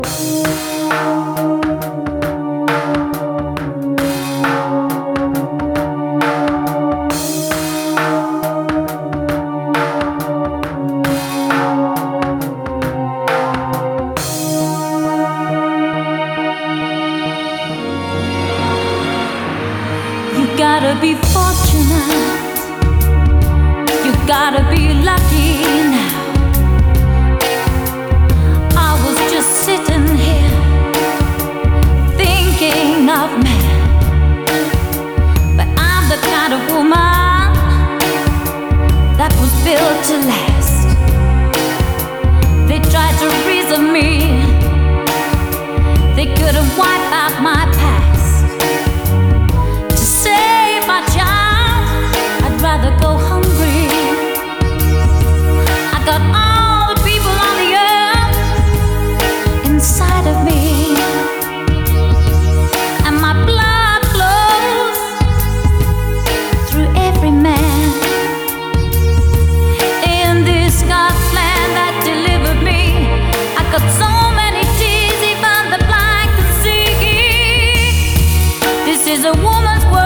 Gotta be fortunate, you gotta be lucky now. I was just sitting here thinking of me, but I'm the kind of woman that was built to last. They tried to reason me, they couldn't wipe out my past. I'd rather go hungry. I got all the people on the earth inside of me, and my blood flows through every man. In this God's land that delivered me, I got so many tears even the blind could see. This is a woman's world.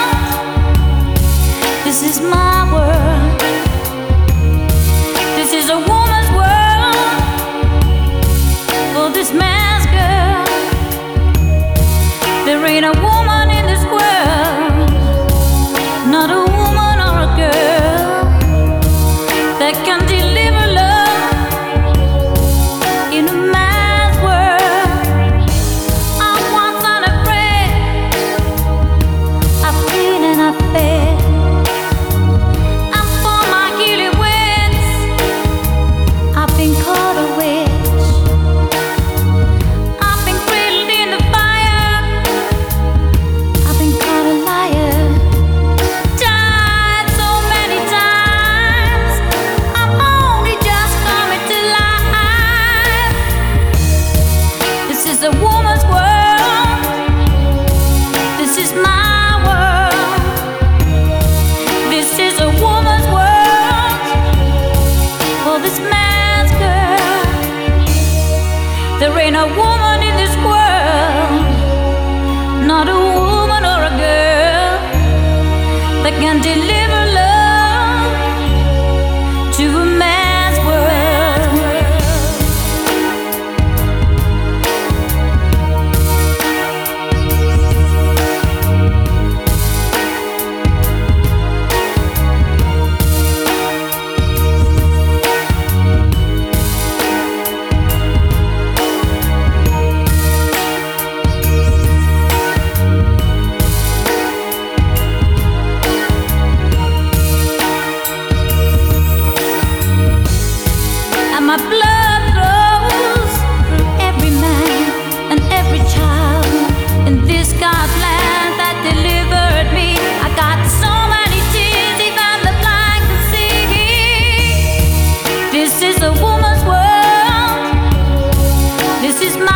This is my world. This is a woman's world for this man's girl. There ain't a woman in this world, not a woman or a girl, that can deliver love in a man's world. I once unafraid, I feel and I feel. This is a woman's world. This is my world. This is a woman's world for this man's girl. There ain't a woman in this world, not a woman or a girl, that can deliver love to a man's world. My blood flows through every man and every child in this God's land that delivered me. I got so many tears even the blind can see. This is a woman's world. This is my